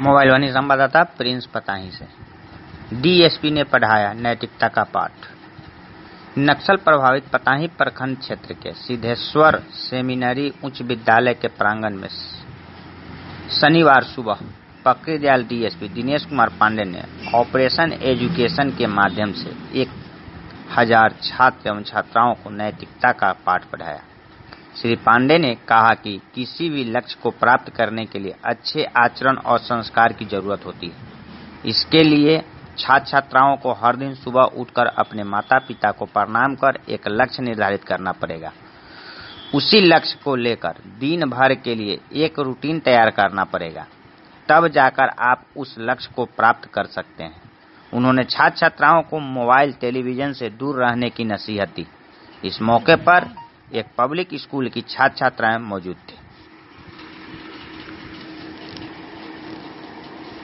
Mobile वाणी संवाददाता Prince Patahi से। DSP ने पढ़ाया नैतिकता का पाठ। नक्सल प्रभावित पताही प्रखंड क्षेत्र के सिद्धेश्वर सेमिनरी उच्च विद्यालय के प्रांगण में शनिवार सुबह पकड़ीदयाल डीएसपी दिनेश कुमार पांडे ने ऑपरेशन एजुकेशन के माध्यम से 1000 छात्र एवं छात्राओं को नैतिकता का पाठ पढ़ाया। श्री पांडे ने कहा कि किसी भी लक्ष्य को प्राप्त करने के लिए अच्छे आचरण और संस्कार की जरूरत होती है। इसके लिए छात्र छात्राओं को हर दिन सुबह उठकर अपने माता पिता को प्रणाम कर एक लक्ष्य निर्धारित करना पड़ेगा। उसी लक्ष्य को लेकर दिन भर के लिए एक रूटीन तैयार करना पड़ेगा, तब जाकर आप उस लक्ष्य को प्राप्त कर सकते हैं। उन्होंने छात्र छात्राओं को मोबाइल टेलीविजन से दूर रहने की नसीहत दी। इस मौके पर एक पब्लिक स्कूल की छात्र छात्राएं मौजूद थे।